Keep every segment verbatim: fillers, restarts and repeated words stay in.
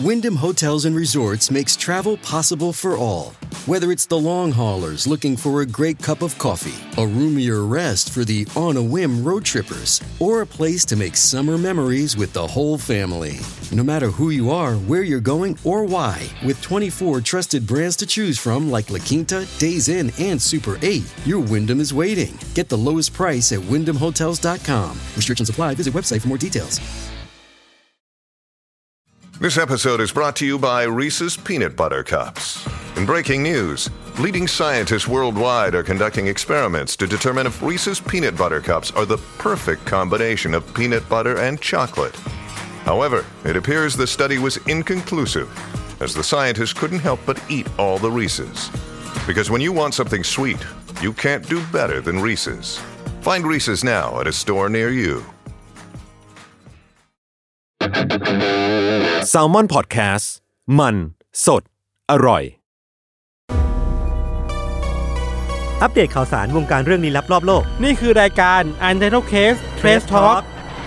Wyndham Hotels and Resorts makes travel possible for all. Whether it's the long haulers looking for a great cup of coffee, a roomier rest for the on-a-whim road trippers, or a place to make summer memories with the whole family. No matter who you are, where you're going, or why, with twenty-four trusted brands to choose from like La Quinta, Days Inn, and Super eight, your Wyndham is waiting. Get the lowest price at wyndham hotels dot com. Restrictions apply. Visit website for more details. This episode is brought to you by Reese's Peanut Butter Cups. In breaking news, leading scientists worldwide are conducting experiments to determine if Reese's Peanut Butter Cups are the perfect combination of peanut butter and chocolate. However, it appears the study was inconclusive, as the scientists couldn't help but eat all the Reese's. Because when you want something sweet, you can't do better than Reese's. Find Reese's now at a store near you. Salmon Podcast มันสดอร่อยอัปเดตข่าวสารวงการเรื่องลี้ลับรอบโลกนี่คือรายการ Untitled Case Trace Talk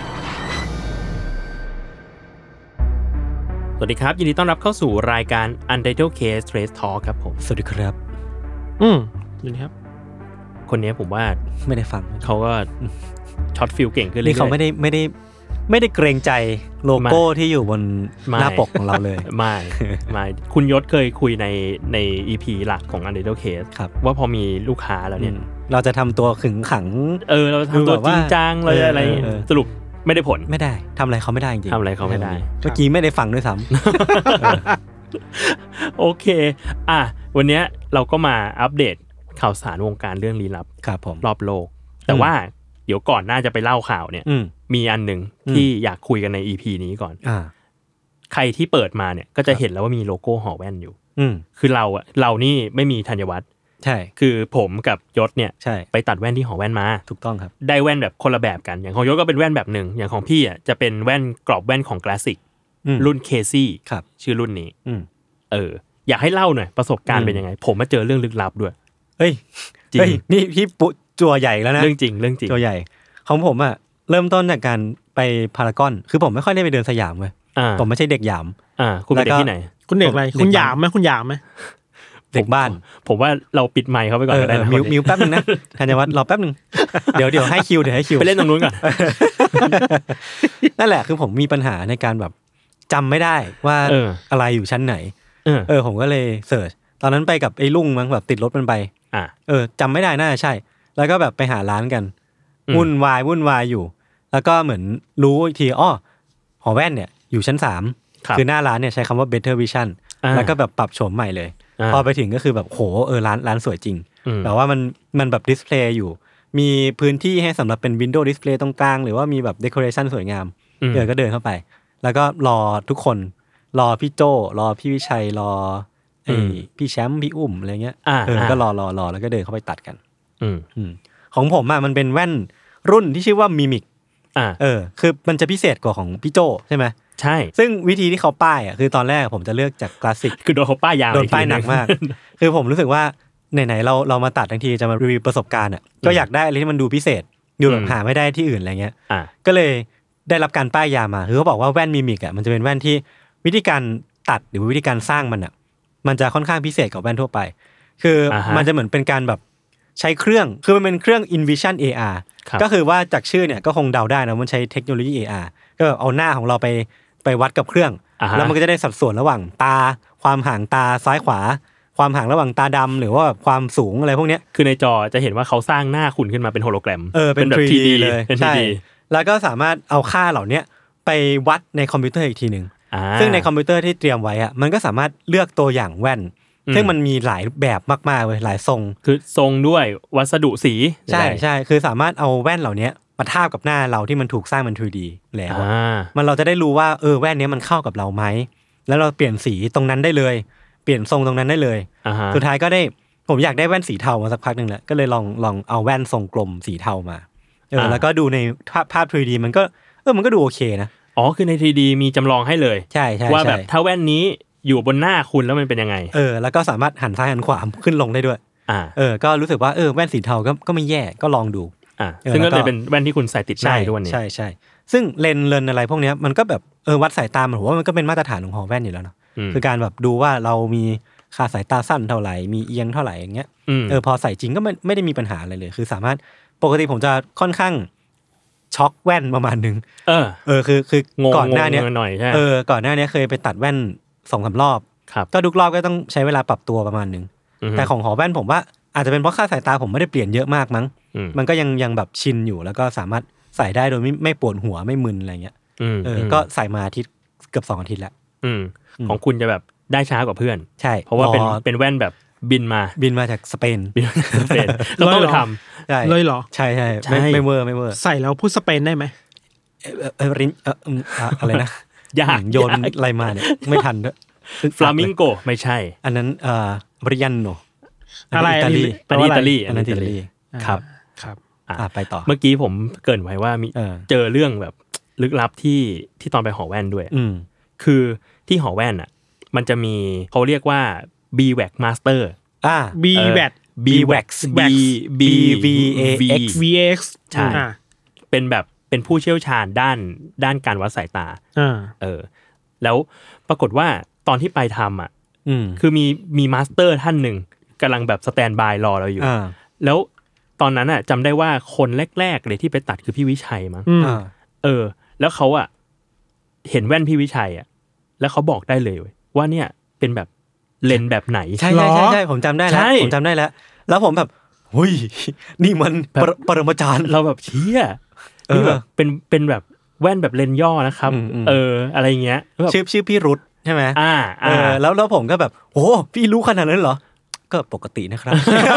สวัสดีครับยินดีต้อนรับเข้าสู่รายการ Untitled Case Trace Talk ครับผมสวัสดีครับอืมยินดีครับคนนี้ผมว่าไม่ได้ฟังเขาก็ช็อตฟิลเก่งขึ้นเลยนี่เขาไม่ได้ไม่ได้ไม่ได้เกรงใจโลโก้ที่อยู่บนหน้าปกของเราเลยไม่ไม่คุณยศเคยคุยในใน อี พี หลักของ Untitled Case ว่าพอมีลูกค้าแล้วเนี่ยเราจะทำตัวขึงขังเออเราทำตัวจริงจังเลยอะไรสรุปไม่ได้ผลไม่ได้ทำอะไรเขาไม่ได้จริงทำอะไรเขาไม่ได้เมื่อกี้ไม่ได้ฟังด้วยซ้ำโอเคอ่ะวันนี้เราก็มาอัปเดตข่าวสารวงการเรื่องลี้ลับครับผมรอบโลกแต่ว่าเดี๋ยวก่อนน่าจะไปเล่าข่าวเนี่ยมีอันหนึ่งที่อยากคุยกันใน อี พี นี้ก่อนใครที่เปิดมาเนี่ยก็จะเห็นแล้วว่ามีโลโก้หอแว่นอยู่คือเราอะเรานี่ไม่มีธัญวัฒน์ใช่คือผมกับยศเนี่ยไปตัดแว่นที่หอแว่นมาถูกต้องครับได้แว่นแบบคนละแบบกันอย่างของยศก็เป็นแว่นแบบนึงอย่างของพี่อะจะเป็นแว่นกรอบแว่นของคลาสสิกรุ่นเคซี่ชื่อรุ่นนี้เอออยากให้เล่าหน่อยประสบการณ์เป็นยังไงผมมาเจอเรื่องลึกลับด้วยเฮ้ยจริงนี่พี่ปุ๊จั่วใหญ่แล้วนะเรื่องจริงเรื่องจริงจั่วใหญ่ของผมอ่ะเริ่มต้นจากการไปพารากอนคือผมไม่ค่อยได้ไปเดินสยามเว้ยผมไม่ใช่เด็กหยามอ่าคุณเป็นเด็กที่ไหนคุณเด็กอะไรคุณหยามมั้ยคุณหยามมั้ยเด็กบ้านผมว่าเราปิดไมค์เขาไปก่อนก็ได้นะมิวมิวแป๊บนึงนะธัญวัฒน์รอแป๊บนึงเดี๋ยวเดี๋ยวให้คิวเดี๋ยวให้คิวไปเล่นตรงนู้นก่อนนั่นแหละคือผมมีปัญหาในการแบบจำไม่ได้ว่าอะไรอยู่ชั้นไหนเออผมก็เลยเสิร์ชตอนนั้นไปกับไอ้ลุงมั้งแบบติดรถมันไปอ่าเออจำไม่ได้น่าจะใช่แล้วก็แบบไปหาร้านกันวุ่นวายวุ่นวายอยู่แล้วก็เหมือนรู้อีกทีอ้อหอแว่นเนี่ยอยู่ชั้นสามคือหน้าร้านเนี่ยใช้คำว่า Better Vision แล้วก็แบบปรับโฉมใหม่เลยพอไปถึงก็คือแบบโหเออร้านร้านสวยจริงแต่ว่ามันมันแบบดิสเพลย์อยู่มีพื้นที่ให้สำหรับเป็น Window Display ตรงกลางหรือว่ามีแบบ Decoration สวยงามเออก็เดินเข้าไปแล้วก็รอทุกคนรอพี่โจรอพี่วิชัยรอไอ้พี่แชมป์พี่อุ้มอะไรเงี้ยเออก็รอรอรอแล้วก็เดินเข้าไปตัดกันของผมอ่ะมันเป็นแว่นรุ่นที่ชื่อว่ามิมิกอ่าเออคือมันจะพิเศษกว่าของพี่โจใช่ไหมใช่ซึ่งวิธีที่เขาป้ายอ่ะคือตอนแรกผมจะเลือกจากคลาสสิกคือโดนเขาป้ายยาวโดนป้ายหนักมากคือผมรู้สึกว่าไหนๆเราเรามาตัดทั้งทีจะมารีวิวประสบการณ์อ่ะก็อยากได้อะไรที่มันดูพิเศษดูแบบหาไม่ได้ที่อื่นอะไรเงี้ยอ่าก็เลยได้รับการป้ายยามาคือเขาบอกว่าแว่นมิมิกอ่ะมันจะเป็นแว่นที่วิธีการตัดหรือวิธีการสร้างมันอ่ะมันจะค่อนข้างพิเศษกว่าแว่นทั่วไปคือมันจะเหมือนเป็นการแบบใช้เครื่องคือมันเป็นเครื่อง InVision เอ อาร์ ก็คือว่าจากชื่อเนี่ยก็คงเดาได้นะมันใช้เทคโนโลยี เอ อาร์ ก็แบบเอาหน้าของเราไปไปวัดกับเครื่องแล้วมันก็จะได้สัดส่วนระหว่างตาความห่างตาซ้ายขวาความห่างระหว่างตาดำหรือว่าความสูงอะไรพวกนี้คือในจอจะเห็นว่าเขาสร้างหน้าคุณขึ้นมาเป็นโฮโลแกรมเออเป็นแบบ ทรี ดี เลยใช่แล้วก็สามารถเอาค่าเหล่านี้ไปวัดในคอมพิวเตอร์อีกทีนึงซึ่งในคอมพิวเตอร์ที่เตรียมไว้อ่ะมันก็สามารถเลือกตัวอย่างแว่นซึ่งมันมีหลายแบบมากๆเลยหลายทรงคือทรงด้วยวัสดุสีใช่ใช่คือสามารถเอาแว่นเหล่านี้มาทาบกับหน้าเราที่มันถูกสร้างเป็น ทรี ดี แล้วมันเราจะได้รู้ว่าเออแว่นนี้มันเข้ากับเราไหมแล้วเราเปลี่ยนสีตรงนั้นได้เลยเปลี่ยนทรงตรงนั้นได้เลยสุดท้ายก็ได้ผมอยากได้แว่นสีเทามาสักพักนึงแล้วก็เลยลองลองเอาแว่นทรงกลมสีเทามาเออแล้วก็ดูในภาพภาพ ทรี ดี มันก็เออมันก็ดูโอเคนะอ๋อคือใน ทรี ดี มีจำลองให้เลยใช่ใช่ว่าแบบถ้าแว่นนี้อยู่บนหน้าคุณแล้วมันเป็นยังไงเออแล้วก็สามารถหันซ้ายหันขวาขึ้นลงได้ด้วยอ่าเออก็รู้สึกว่าเออแว่นสีเทาก็ก็ไม่แย่ก็ลองดูอ่าซึ่งก็เลยเป็นแว่นที่คุณใส่ติดหน้าด้วยเนี่ยใช่ใช่ซึ่งเลนส์เลนอะไรพวกเนี้ยมันก็แบบเออวัดสายตาผมว่ามันก็เป็นมาตรฐานของหอแว่นอยู่แล้วเนาะคือการแบบดูว่าเรามีค่าสายตาสั้นเท่าไหร่มีเอียงเท่าไหร่อย่างเงี้ยเออพอใส่จริงก็ไม่ไม่ได้มีปัญหาอะไรเลยคือสามารถปกติผมจะค่อนข้างช็อกแว่นประมาณนึงเออเออคือคือก่อนหน้านี้เออก่อนหน้านี้เคยไปตัดแว่น สองสาม รอบก็ทุกรอบก็ต้องใช้เวลาปรับตัวประมาณนึงแต่ของหอแว่นผมว่าอาจจะเป็นเพราะค่าสายตาผมไม่ได้เปลี่ยนเยอะมากมั้งมันก็ยังยังแบบชินอยู่แล้วก็สามารถใส่ได้โดยไม่ไม่ปวดหัวไม่มึนอะไรเงี้ยเออก็ใส่มาอาทิตย์เกือบสองอาทิตย์แล้วของคุณจะแบบได้ช้ากว่าเพื่อนใช่เพราะว่าเป็นเป็นแว่นแบบบินมาบินมาจากสเปนบินมาจากสเปนก็ต้องทำเลยเหรอใช่ใช่ไม่ไม่เวอร์ไม่เวอร์ใส่แล้วพูดสเปนได้ไหมเออรินเอออะไรนะยากโยนอะไรมาเนี่ยไม่ทันด้วยฟลามิงโกไม่ใช่อันนั้นเอ่อบริยันโนอะไรอิตาลีอันนี้อิตาลีอันนั้นอิตาลีครับครับอ่ะไปต่อเมื่อกี้ผมเกริ่นไว้ว่ามีเจอเรื่องแบบลึกลับที่ที่ตอนไปหอแว่นด้วยคือที่หอแว่นอ่ะมันจะมีเขาเรียกว่า B แว็ก Master อ่า B แว็ก B แว็ก B B V A X V X ใช่เป็นแบบเป็นผู้เชี่ยวชาญด้านด้านการวัดสายตาเออแล้วปรากฏว่าตอนที่ไปทำอ่ะคือมีมีมาสเตอร์ท่านหนึ่งกำลังแบบสแตนบายรอเราอยู่แล้วตอนนั้นอ่ะจำได้ว่าคนแรกๆเลยที่ไปตัดคือพี่วิชัยมั้งเออแล้วเขาอ่ะเห็นแว่นพี่วิชัยอ่ะแล้วเขาบอกได้เลยว่าเนี่ยเป็นแบบเลนส์แบบไหนใช่ใช่ใช่ใช่ผมจำได้แล้วผมจำได้แล้วแล้วผมแบบเฮ้ยนี่มันปรมาจารย์เราแบบเชี่ยนี่แบบเป็นเป็นแบบแว่นแบบเลนส์ย่อนะครับเอออะไรเงี้ยชื่อชื่อพี่รุธใช่ไหมอ่าเออแล้วแล้วผมก็แบบโอ้พี่รู้ขนาดนั้นเหรอก็ปกตินะครับ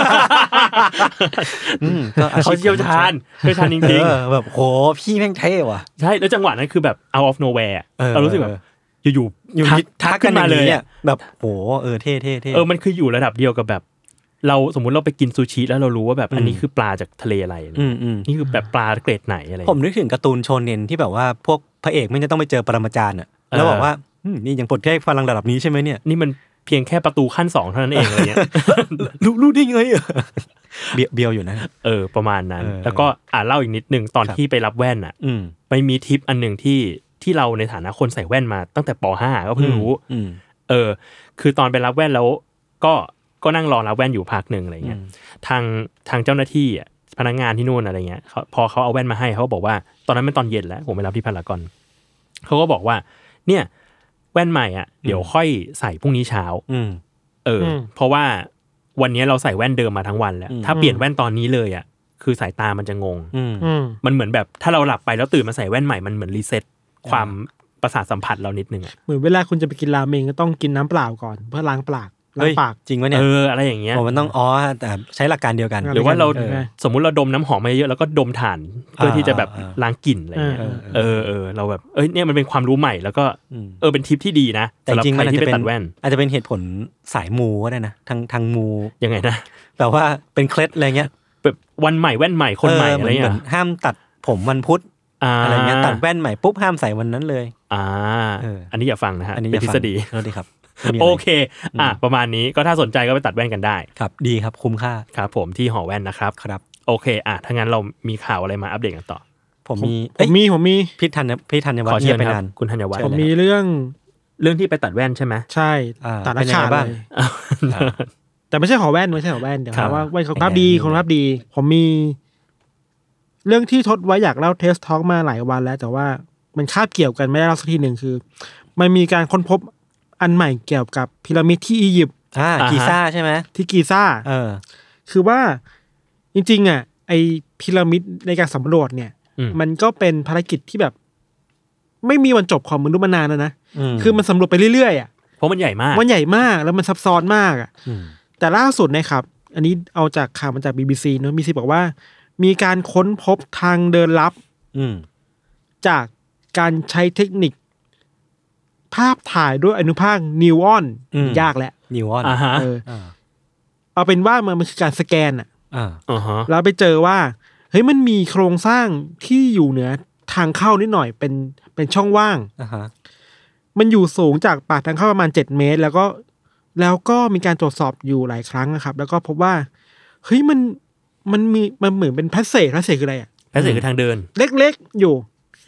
เขาเชี่ยวชาญเชี่ยวชาญจริงๆแบบโหพี่แม่งเท่ว่ะใช่แล้วจังหวะนั้นคือแบบ out of nowhere เรารู้สึกแบบอยู่ๆอยู่ทักขึ้นมาเลยแบบโหเออเท่ๆๆเออมันคืออยู่ระดับเดียวกับแบบเราสมมุติเราไปกินซูชิแล้วเรารู้ว่าแบบอันนี้คือปลาจากทะเลอะไรนี่คือแบบปลาเกรดไหนอะไรผมนึกถึงการ์ตูนโชเน็นที่แบบว่าพวกพระเอกไม่จะต้องไปเจอปรมาจารย์อ่ะแล้วบอกว่านี่ยังปลดแค่พลังระดับนี้ใช่ไหมเนี่ยนี่มันเพียงแค่ประตูขั้นสองเท่านั้นเองอะไรเงี้ยรู้รู้ได้ไงอ่ะเบียวเบียวอยู่นะเออประมาณนั้นแล้วก็อ่าเล่าอีกนิดนึงตอนที่ไปรับแว่นอ่ะไปมีทิปอันนึงที่ที่เราในฐานะคนใส่แว่นมาตั้งแต่ป.ห้า ก็เพิ่งรู้เออคือตอนไปรับแว่นแล้วก็ก็นั่งรอรับแว่นอยู่พักนึงอะไรเงี้ยทางทางเจ้าหน้าที่อ่ะพนักงานที่นู่นอะไรเงี้ยพอเขาเอาแว่นมาให้เขาบอกว่าตอนนั้นเป็นตอนเย็นแล้วผมไปรับที่พารากอนเขาก็บอกว่าเนี่ยแว่นใหม่อ่ะเดี๋ยวค่อยใส่พรุ่งนี้เช้าเออเพราะว่าวันนี้เราใส่แว่นเดิมมาทั้งวันแล้วถ้าเปลี่ยนแว่นตอนนี้เลยอ่ะคือสายตามันจะงงมันเหมือนแบบถ้าเราหลับไปแล้วตื่นมาใส่แว่นใหม่มันเหมือนรีเซ็ตความประสาทสัมผัสเรานิดนึงอ่ะเหมือนเวลาคุณจะไปกินราเมงก็ต้องกินน้ำเปล่าก่อนเพื่อล้างปากล้างปากจริงวะเนี่ยเอออะไรอย่างเงี้ยมันต้องอ๋อแต่ใช้หลักการเดียวกันหรือว่าเราสมมุติเราดมน้ำหอมมาเยอะแล้วก็ดมถ่านเพื่อที่จะแบบล้างกลิ่นอะไรเงี้ยเออเออเราแบบเอ้ยเนี่ยมันเป็นความรู้ใหม่แล้วก็เออเป็นทิปที่ดีนะแต่จริงมันอาจจะเป็นอาจจะเป็นเหตุผลสายมูก็ได้นะทางทางมูยังไงนะแบบว่าเป็นเคล็ดอะไรเงี้ยแบบวันใหม่แว่นใหม่คนใหม่อะไรเงี้ยห้ามตัดผมวันพุธอะไรเงี้ยตัดแว่นใหม่ปุ๊บห้ามใส่วันนั้นเลยอ่าอันนี้อย่าฟังนะฮะเป็นทฤษฎีนั่นดีครับโอเคอ่ะประมาณนี้ก็ถ้าสนใจก็ไปตัดแว่นกันได้ครับดีครับคุ้มค่าครับผมที่หอแว่นนะครับครับโอเคอ่ะถ้างั้นเรามีข่าวอะไรมาอัปเดตกันต่อผมมีผมมีผมมีพี่ธัญพี่ธัญวัฒน์เนี่ยไปนานคุณธัญวัฒน์ผมมีเรื่องเรื่องที่ไปตัดแว่นใช่ไหมใช่ตัดราคาเลยแต่ไม่ใช่หอแว่นไม่ใช่หอแว่นเดี๋ยวว่าแว่นคุณภาพดีคุณภาพดีผมมีเรื่องที่ทดไว้อยากเล่าเทสทอล์กมาหลายวันแล้วแต่ว่ามันคาบเกี่ยวกันไม่ได้เล่าสักทีหนึ่งคือมันมีการค้นพบอันใหม่เกี่ยวกับพีระมิดที่อียิปต์อ่ากีซ่าใช่ไหมที่กีซ่าเออคือว่าจริงๆอ่ะไอพีระมิดในการสำรวจเนี่ยมันก็เป็นภารกิจที่แบบไม่มีวันจบของมนุษย์มานานแล้วนะคือมันสำรวจไปเรื่อยๆอ่ะเพราะมันใหญ่มากมันใหญ่มากแล้วมันซับซ้อนมากอ่ะแต่ล่าสุดนะครับอันนี้เอาจากข่าวมาจาก บี บี ซี เนอะ บี บี ซี บอกว่ามีการค้นพบทางเดินลับจากการใช้เทคนิคภาพถ่ายด้วยอนุภาคนิวออนยากแหละนิวออนเออเอาเป็นว่ามันคือการสแกนอ่ะแล้วไปเจอว่าเฮ้ยมันมีโครงสร้างที่อยู่เหนือทางเข้านิดหน่อยเป็นเป็นช่องว่างมันอยู่สูงจากปากทางเข้าประมาณเจ็ดเมตรแล้วก็แล้วก็มีการตรวจสอบอยู่หลายครั้งนะครับแล้วก็พบว่าเฮ้ยมันมันมีมันเหมือนเป็นแพสเซจแพสเซจคืออะไรอ่ะแพสเซจคือทางเดินเล็กๆอยู่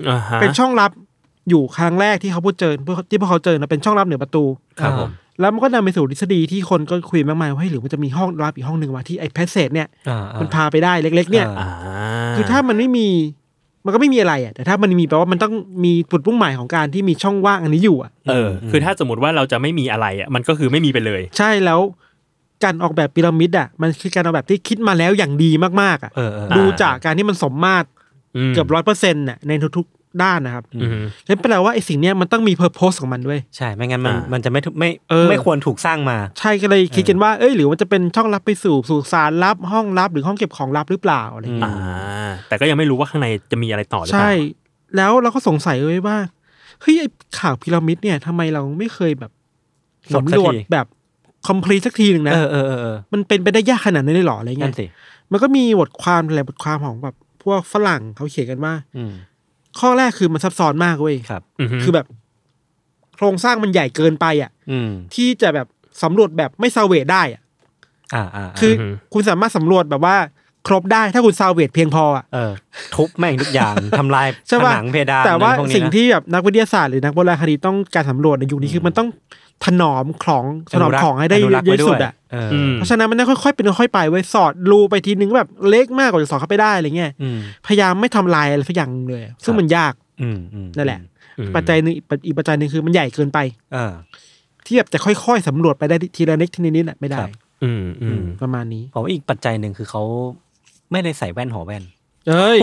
เป็นช่องลับอยู่ครั้งแรกที่เขาพูดเจอที่พวกเขาเจอนะเป็นช่องลับเหนือประตูครับผมแล้วมันก็นำไปสู่ทฤษฎีที่คนก็คุยมากมายว่าเฮ้ยหรือมันจะมีห้องลับอีกห้องนึงวะที่ไอ้แพสเซจเนี่ยมันพาไปได้เล็กๆเนี่ยคือถ้ามันไม่มีมันก็ไม่มีอะไรอ่ะแต่ถ้ามันมีแปลว่ามันต้องมีจุดมุ่งหมายของการที่มีช่องว่างอันนี้อยู่อ่ะเออคือถ้าสมมติว่าเราจะไม่มีอะไรอ่ะมันก็คือไม่มีไปเลยใช่แล้วการออกแบบพีระมิดอ่ะมันคือการออกแบบที่คิดมาแล้วอย่างดีมากๆอ่ะดูจากการที่มันสมมาตรเกือบร้อยเปอร์เซ็นต์น่ะในทุกๆด้านนะครับนั่นแปลว่าไอ้สิ่งเนี้ยมันต้องมีเพอร์โพสของมันด้วยใช่ไม่งั้นมันมันจะไม่ไม่ไม่ควรถูกสร้างมาใช่ก็เลยคิดกันว่าเอ้ยหรือมันจะเป็นช่องลับไปสู่สู่สารลับห้องลับหรือห้องเก็บของลับหรือเปล่าอะไรอย่างเงี้ยแต่ก็ยังไม่รู้ว่าข้างในจะมีอะไรต่อหรือเปล่าใช่แล้วเราก็สงสัยไว้ว่าเฮ้ยไอ้ข่าวพีระมิดเนี่ยทำไมเราไม่เคยแบบสำรวจแบบคอมพลีทสักทีนึงนะเออเออเออมันเป็นไปได้ยากขนาดนั้นเลยหรออะไรเงี้ยมันก็มีบทความหลายบทความของแบบพวกฝรั่งเขาเขียนกันว่าข้อแรกคือมันซับซ้อนมากเว้ยครับคือแบบโครงสร้างมันใหญ่เกินไปอ่ะที่จะแบบสำรวจแบบไม่ซาเวทได้อ่ะคือคุณสามารถสำรวจแบบว่าครบได้ถ้าคุณซาเวทเพียงพออ่ะทุบแม่งทุกอย่างทำลายผนังเพดานแต่ว่าสิ่งที่แบบนักวิทยาศาสตร์หรือนักโบราณคดีต้องการสำรวจในยุคนี้คือมันต้องถนอมของถนอมของให้ได้เยอะที่สุดอ่ะเพราะฉะนั้นมันต้องค่อยๆเป็นค่อยๆไปไว้สอดรูไปทีนึงแบบเล็กมากกว่าจะสอดเข้าไปได้อะไรเงี้ยพยายามไม่ทำลายอะไรสักอย่างเลยซึ่งมันยากนั่นแหละปัจจัยนึงอีกปัจจัยนึงคือมันใหญ่เกินไปที่แบบจะค่อยๆสำรวจไปได้ทีละนิดทีละนิดน่ะไม่ได้ประมาณนี้ผมว่าอีกปัจจัยนึงคือเขาไม่ได้ใส่แว่นหอแว่นเอ้ย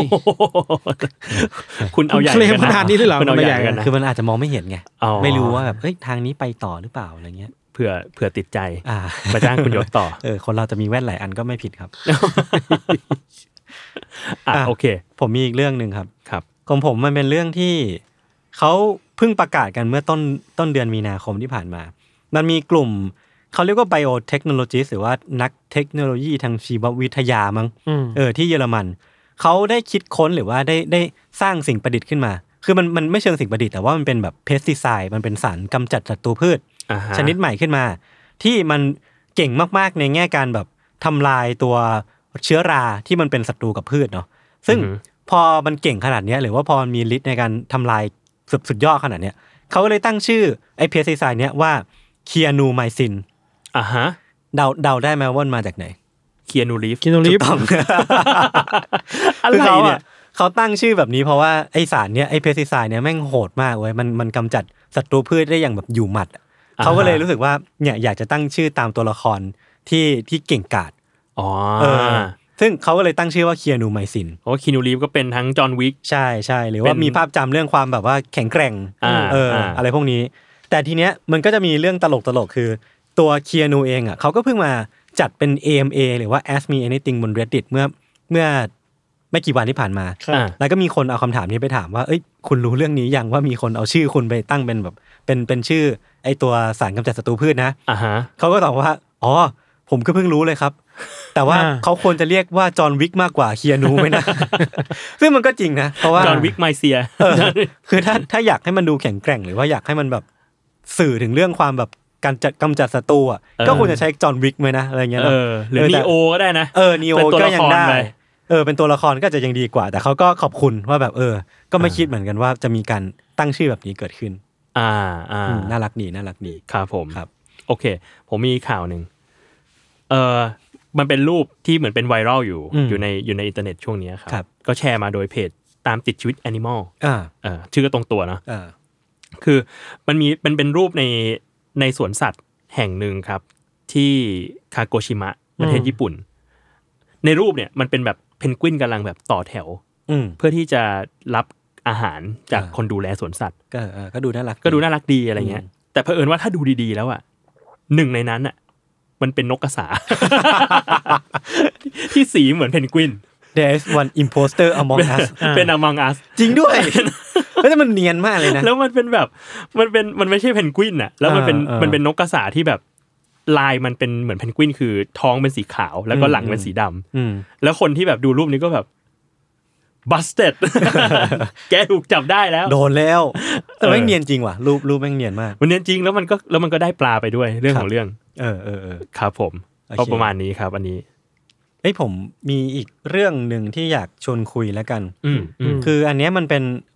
คุณเอาใหญ่ขนาดนี้เลยเหรอคุณเอาใหญ่กันนะคือมันอาจจะมองไม่เห็นไงไม่รู้ว่าแบบเฮ้ยทางนี้ไปต่อหรือเปล่าอะไรเงี้ยเผื่อเผื่อติดใจมาจ้างคุณยศต่อเออคนเราจะมีแว่นหลายอันก็ไม่ผิดครับอ่ะโอเคผมมีอีกเรื่องนึงครับครับของผมมันเป็นเรื่องที่เขาเพิ่งประกาศกันเมื่อต้นต้นเดือนมีนาคมที่ผ่านมามันมีกลุ่มเขาเรียกว่า biotechnologist หรือว่านักเทคโนโลยีทางชีววิทยามั้งเออที่เยอรมันเขาได้คิดค้นหรือว่าได้ได้สร้างสิ่งประดิษฐ์ขึ้นมาคือมันมันไม่เชิงสิ่งประดิษฐ์แต่ว่ามันเป็นแบบเพสติไซด์มันเป็นสารกำจัดศัตรูพืช uh-huh. ชนิดใหม่ขึ้นมาที่มันเก่งมากๆในแง่การแบบทำลายตัวเชื้อราที่มันเป็นศัตรูกับพืชเนาะซึ่ง uh-huh. พอมันเก่งขนาดนี้หรือว่าพอมันมีฤทธิ์ในการทำลายสุดสุดยอดขนาดนี้เขาก็เลยตั้งชื่อไอ้เพสติไซด์เนี้ยว่าเคียนูไมซินอ่าฮะเดาเดาได้ไหมว่ามันมาจากไหนเคียนูรีฟเคียนูรีฟอะไรเนี่ยเขาตั้งชื่อแบบนี้เพราะว่าไอสารเนี้ยไอเพสติไซด์เนี้ยแม่งโหดมากเว้ยมันมันกำจัดศัตรูพืชได้อย่างแบบอยู่หมัดเขาก็เลยรู้สึกว่าเนี่ยอยากจะตั้งชื่อตามตัวละครที่ที่เก่งกาจอ๋อเออซึ่งเขาก็เลยตั้งชื่อว่าเคียนูไมซินโอ้เคียนูรีฟก็เป็นทั้งจอห์นวิกใช่ใช่หรือว่ามีภาพจำเรื่องความแบบว่าแข็งแกร่งเอออะไรพวกนี้แต่ทีเนี้ยมันก็จะมีเรื่องตลกตลกคือตัวเคียนูเองอ่ะเขาก็เพิ่งมาจัดเป็น เอ เอ็ม เอ หรือว่า Ask Me Anything บน Reddit เมื่อเมื่อไม่กี่วันที่ผ่านมาแล้วก็มีคนเอาคำถามนี้ไปถามว่าเอ้ยคุณรู้เรื่องนี้ยังว่ามีคนเอาชื่อคุณไปตั้งเป็นแบบเป็นเป็นชื่อไอตัวสารกำจัดศัตรูพืชนะอ่าฮะเขาก็ตอบว่าอ๋อผมก็เพิ่งรู้เลยครับแต่ว่าเขาควรจะเรียกว่าจอห์นวิกมากกว่าเคียนูไหมนะซึ่งมันก็จริงนะเพราะว่าจอห์นวิกไมเซียคือถ้าถ้าอยากให้มันดูแข็งแกร่งหรือว่าอยากให้มันแบบสื่อถึงเรื่องความแบบการจัดกำจัดศัตรูอ่ะก็ควรจะใช้จอห์นวิกไหมนะอะไรเงี้ยเออหรือนีโอก็ได้นะเออนีโอก็ยังได้เออเป็นตัวละครก็จะยังดีกว่าแต่เขาก็ขอบคุณว่าแบบเออก็ไม่คิดเหมือนกันว่าจะมีการตั้งชื่อแบบนี้เกิดขึ้นอ่าอ่าน่ารักดีน่ารักดีครับผมครับโอเคผมมีข่าวหนึ่งเออมันเป็นรูปที่เหมือนเป็นไวรัลอยู่อยู่ในอยู่ในอินเทอร์เน็ตช่วงนี้ครับก็แชร์มาโดยเพจตามติดชีวิตแอนิมอลอ่าเออชื่อก็ตรงตัวเนาะคือมันมีมันเป็นรูปในในสวนสัตว์แห่งหนึ่งครับที่คาโกชิมะประเทศญี่ปุ่นในรูปเนี่ยมันเป็นแบบเพนกวินกำลังแบบต่อแถวเพื่อที่จะรับอาหารจากคนดูแลสวนสัตว์ก็ก็ดูน่ารักก็ดูน่ารักดีอะไรเงี้ยแต่เผอิญว่าถ้าดูดีๆแล้วอ่ะหนึ่งในนั้นอ่ะมันเป็นนกกระสา ที่สีเหมือนเพนกวิน There is one imposter among us เป็น among us จริงด้วยแล้วมันเนียนมากเลยนะแล้วมันเป็นแบบมันเป็นมันไม่ใช่เพนกวินอ่ะแล้วมันเป็นมันเป็นนกกระสาที่แบบลายมันเป็นเหมือนเพนกวินคือท้องเป็นสีขาวแล้วก็หลังเป็นสีดำแล้วคนที่แบบดูรูปนี้ก็แบบ busted แกถูกจับได้แล้วโดนแล้วแต่แม่งเนียนจริงว่ะรูปรูปแม่งเนียนมากมันเนียนจริงแล้วมันก็แล้วมันก็ได้ปลาไปด้วยเรื่องของเรื่องเออเออเออครับผมก็ประมาณนี้ครับอันนี้เอ้ยผมมีอีกเรื่องนึงที่อยากชวนคุยแล้วกันอืมคืออันเนี้ยมันเป็นเ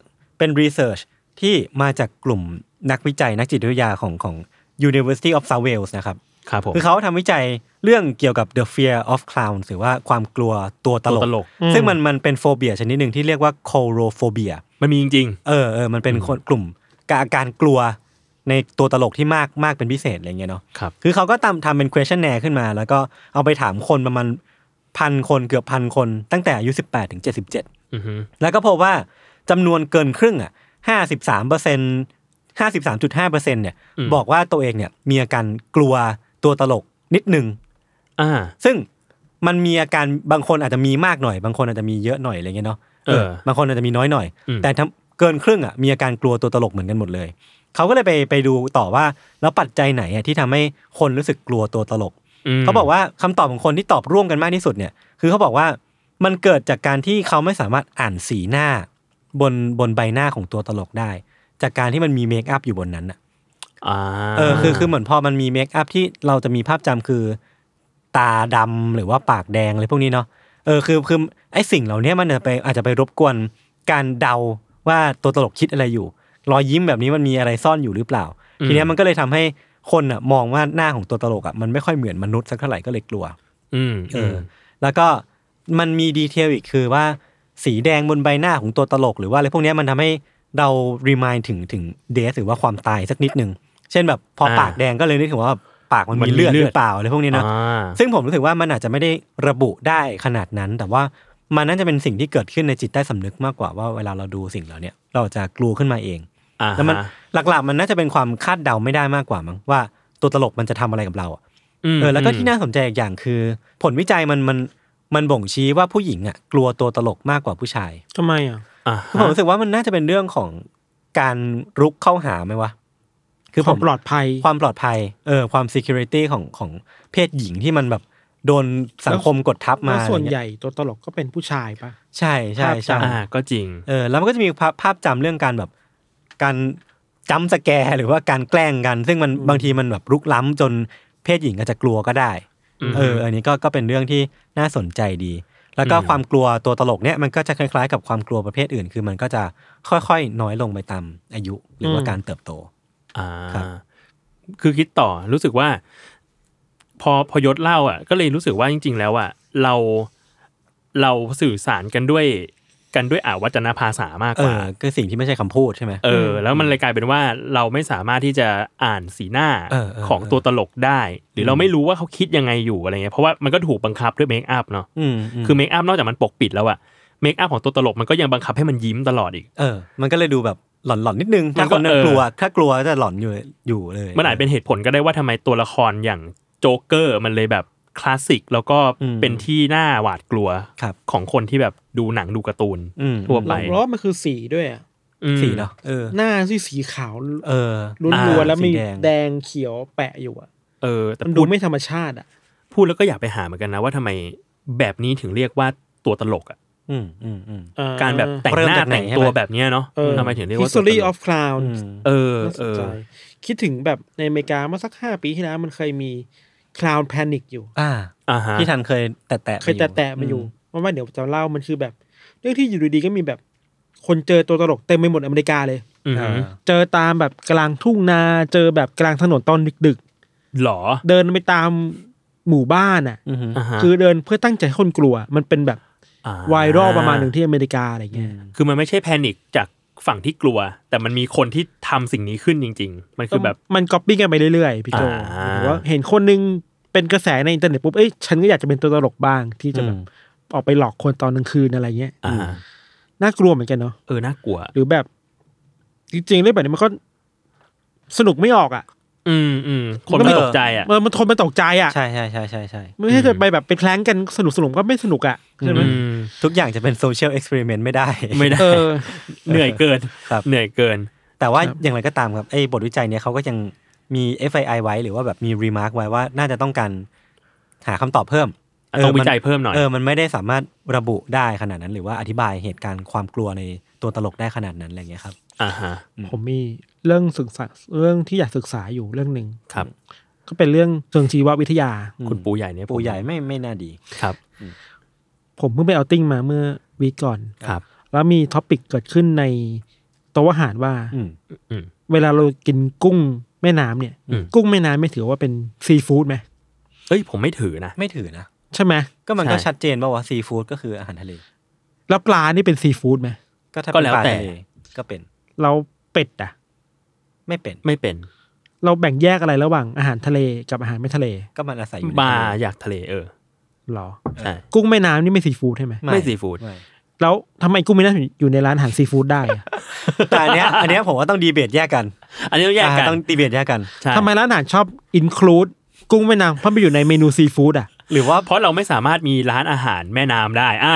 เป็นรีเสิร์ชที่มาจากกลุ่มนักวิจัยนักจิตวิทยาของของ University of South Wales นะครับครับผมคือเขาทำวิจัยเรื่องเกี่ยวกับ the fear of clowns หรือว่าความกลัวตัวตลกซึ่งมันมันเป็นโฟเบียชนิดหนึ่งที่เรียกว่า coulrophobia มันมีจริงๆเออเออมันเป็นกลุ่มอาการกลัวในตัวตลกที่มากมากเป็นพิเศษอะไรเงี้ยเนาะครับคือเขาก็ทำทำเป็น questionnaire ขึ้นมาแล้วก็เอาไปถามคนประมาณพันคนเกือบพันคนตั้งแต่อายุสิบแปดถึงเจ็ดสิบเจ็ดอือฮึแล้วก็พบว่าจำนวนเกินครึ่งอ่ะ ห้าสิบสามเปอร์เซ็นต์ ห้าสิบสามจุดห้าเปอร์เซ็นต์ เนี่ยบอกว่าตัวเองเนี่ยมีอาการกลัวตัวตลกนิดนึงอ่าซึ่งมันมีอาการบางคนอาจจะมีมากหน่อยบางคนอาจจะมีเยอะหน่อยอะไรเงี้ยเนาะเออบางคนอาจจะมีน้อยหน่อยแต่เกินครึ่งอ่ะมีอาการกลัวตัวตลกเหมือนกันหมดเลยเขาก็เลยไปไปดูต่อว่าแล้วปัจจัยไหนอ่ะที่ทำให้คนรู้สึกกลัวตัวตลกเขาบอกว่าคำตอบของคนที่ตอบร่วมกันมากที่สุดเนี่ยคือเขาบอกว่ามันเกิดจากการที่เขาไม่สามารถอ่านสีหน้าบนบนใบหน้าของตัวตลกได้จากการที่มันมีเมคอัพอยู่บนนั้นอ่ะเออคือคือเหมือนพอมันมีเมคอัพที่เราจะมีภาพจำคือตาดำหรือว่าปากแดงอะไรพวกนี้เนาะเออคือคือไอ้สิ่งเหล่านี้มันไปอาจจะไปรบกวนการเดาว่าตัวตลกคิดอะไรอยู่รอยยิ้มแบบนี้มันมีอะไรซ่อนอยู่หรือเปล่าทีนี้มันก็เลยทำให้คนอ่ะมองว่าหน้าของตัวตลกอ่ะมันไม่ค่อยเหมือนมนุษย์สักเท่าไหร่ก็เลยกลัวอืมเออแล้วก็มันมีดีเทลอีกคือว่าสีแดงบนใบหน้าของตัวตลกหรือว่าอะไรพวกนี้มันทำให้เรา remind ถึงถึงเดธหรือว่าความตายสักนิดนึงเช่นแบบพอปากแดงก็เลยนึกถึงว่าปากมันมีเลือดหรือเปล่าอะไรพวกนี้นะซึ่งผมรู้สึกว่ามันอาจจะไม่ได้ระบุได้ขนาดนั้นแต่ว่ามันน่าจะเป็นสิ่งที่เกิดขึ้นในจิตใต้สำนึกมากกว่าว่าเวลาเราดูสิ่งเหล่านี้เราจะกลัวขึ้นมาเองแล้วมันหลักๆมันน่าจะเป็นความคาดเดาไม่ได้มากกว่ามั้งว่าตัวตลกมันจะทำอะไรกับเราอ่ะเออแล้วก็ที่น่าสนใจอีกอย่างคือผลวิจัยมันมันมันบ่งชี้ว่าผู้หญิงอ่ะกลัวตัวตลกมากกว่าผู้ชายทำไมอ่ะผมรู้สึกว่ามันน่าจะเป็นเรื่องของการรุกเข้าหาไหมวะคือความปลอดภัยความปลอดภัยเออความ security ของของเพศหญิงที่มันแบบโดนสังคมกดทับมาส่วนใหญ่ตัวตลกก็เป็นผู้ชายป่ะใช่ใช่ใช่อ่าก็จริงเออแล้วมันก็จะมีภาพภาพจำเรื่องการแบบการจำสแกร์หรือว่าการแกล้งกันซึ่งมันบางทีมันแบบรุกล้ำจนเพศหญิงอาจจะกลัวก็ได้เอออันนี้ก็ก็เป็นเรื่องที่น่าสนใจดีแล้วก็ความกลัวตัวตลกเนี่ยมันก็จะคล้ายๆกับความกลัวประเภทอื่นคือมันก็จะค่อยๆน้อยลงไปตามอายุหรือว่าการเติบโตอ่าคือคิดต่อรู้สึกว่าพอพอยศเล่าอ่ะก็เลยรู้สึกว่าจริงๆแล้วอ่ะเราเราสื่อสารกันด้วยกันด้วยอาวัจนภาษามากกว่าก็สิ่งที่ไม่ใช่คำพูดใช่ไหมเออแล้วมันเลยกลายเป็นว่าเราไม่สามารถที่จะอ่านสีหน้าของตัวตลกได้หรือเราไม่รู้ว่าเขาคิดยังไงอยู่อะไรเงี้ยเพราะว่ามันก็ถูกบังคับด้วยเมคอัพเนาะคือเมคอัพนอกจากมันปกปิดแล้วอ่ะเมคอัพของตัวตลกมันก็ยังบังคับให้มันยิ้มตลอดอีกเออมันก็เลยดูแบบหลอนๆนิดนึงถ้าคนกลัวถ้ากลัวจะหลอนอยู่อยู่เลยมันอาจเป็นเหตุผลก็ได้ว่าทำไมตัวละครอย่างโจ๊กเกอร์มันเลยแบบคลาสสิกแล้วก็เป็นที่น่าหวาดกลัวของคนที่แบบดูหนังดูการ์ตูนทั่วไปเพราะมันคือสีด้วยอ่ะสีเนาะเออหน้าที่สีขาวเออล้วนๆแล้วมีแดงเขียวแปะอยู่อ่ะเออแต่มันดูไม่ธรรมชาติอ่ะพูดแล้วก็อยากไปหาเหมือนกันนะว่าทำไมแบบนี้ถึงเรียกว่าตัวตลกอ่ะอืมอืมอืมการแบบแต่งหน้าแต่งตัวแบบนี้เนาะทำไมถึงเรียกว่า History of Clown เออเออคิดถึงแบบในอเมริกาเมื่อสักห้าปีที่แล้วมันเคยมี Clown Panic อยู่อ่าที่ทันเคยแตะๆเคยแตะๆมาอยู่ว่าว่าเดี๋ยวจะเล่ามันคือแบบเรื่องที่อยู่ดีๆก็มีแบบคนเจอตัวตลกเต็มไปหมดอเมริกาเลยเจอตามแบบกลางทุ่งนาเจอแบบกลางถนนตอนดึกๆหรอเดินไปตามหมู่บ้านอ่ะคือเดินเพื่อตั้งใจให้คนกลัวมันเป็นแบบไวรัลประมาณหนึ่งที่อเมริกาอะไรเงี้ยคือมันไม่ใช่แพนิคจากฝั่งที่กลัวแต่มันมีคนที่ทำสิ่งนี้ขึ้นจริงๆมันคือแบบมันก๊อปปี้กันไปเรื่อยๆพี่โจว่าเห็นคนนึงเป็นกระแสในอินเทอร์เน็ตปุ๊บเอ้ยฉันก็อยากจะเป็นตัวตลกบ้างที่จะแบบออกไปหลอกคนตอนกลางคืนอะไรเงี้ยน่ากลัวเหมือนกันเนาะเออน่ากลัวหรือแบบจริงๆเรื่องแบบนี้มันก็สนุกไม่ออกอ่ะอืมอืมคนไม่ตกใจอ่ะเออมันทนมันตกใจอ่ะใช่ใช่ใช่ใช่ใช่ไม่ใช่จะไปแบบไปแคล้งกันสนุกสนุกก็ไม่สนุกอ่ะใช่ไหมทุกอย่างจะเป็นโซเชียลเอ็กซ์เพร์เมนต์ไม่ได้ไม่ได้เหนื่อยเกินเหนื่อยเกินแต่ว่าอย่างไรก็ตามครับไอ้บทวิจัยเนี้ยเขาก็ยังมี เอฟ ไอ ไอ ไว้หรือว่าแบบมีรีมาร์คไว้ว่าน่าจะต้องการหาคำตอบเพิ่มต้องวิจัยเพิ่มหน่อยเออมันไม่ได้สามารถระบุได้ขนาดนั้นหรือว่าอธิบายเหตุการณ์ความกลัวในตัวตลกได้ขนาดนั้นอะไรเงี้ยครับอ่าฮะผมมีเรื่องศึกษาเรื่องที่อยากศึกษาอยู่เรื่องนึงครับก็เป็นเรื่องเชิงชีววิทยาคุณปูใหญ่เนี่ยปูใหญ่ไม่ไม่น่าดีครับผมเพิ่งไปเอาติ้งมาเมื่อวีคก่อนครับแล้วมีท็อปิกเกิดขึ้นในโต๊ะอาหารว่าเวลาเรากินกุ้งแม่น้ำเนี่ยกุ้งแม่น้ำไม่ถือว่าเป็นซีฟู้ดไหมเอ้ยผมไม่ถือนะไม่ถือนะใช่ไหมก็มันก็ชัดเจนว่าว่าซีฟู้ดก็คืออาหารทะเลแล้วปลานี่เป็นซีฟู้ดไหมก็ถ้าเป็นปลาทะเลก็เป็นเราเป็ดอ่ะไม่เป็นไม่เป็นเราแบ่งแยกอะไรระหว่างอาหารทะเลกับอาหารไม่ทะเลก็มันอาศัยอยู่ปลาอยากทะเลเออหรอใช่กุ้งแม่น้ำนี่ไม่ซีฟู้ดใช่ไหมไม่ซีฟู้ดแล้วทำไมกุ้งแม่น้ำอยู่ในร้านอาหารซีฟู้ดได้แต่อันเนี้ยอันเนี้ยผมว่าต้องดีเบตแยกกันอันนี้ต้องแยกกันต้องดีเบตแยกกันทำไมร้านอาหารชอบอินคลูดกุ้งแม่น้ำเพราะมันอยู่ในเมนูซีฟู้ดอ่ะหรือว่าเพราะเราไม่สามารถมีร้านอาหารแม่น้ำได้อ่ะ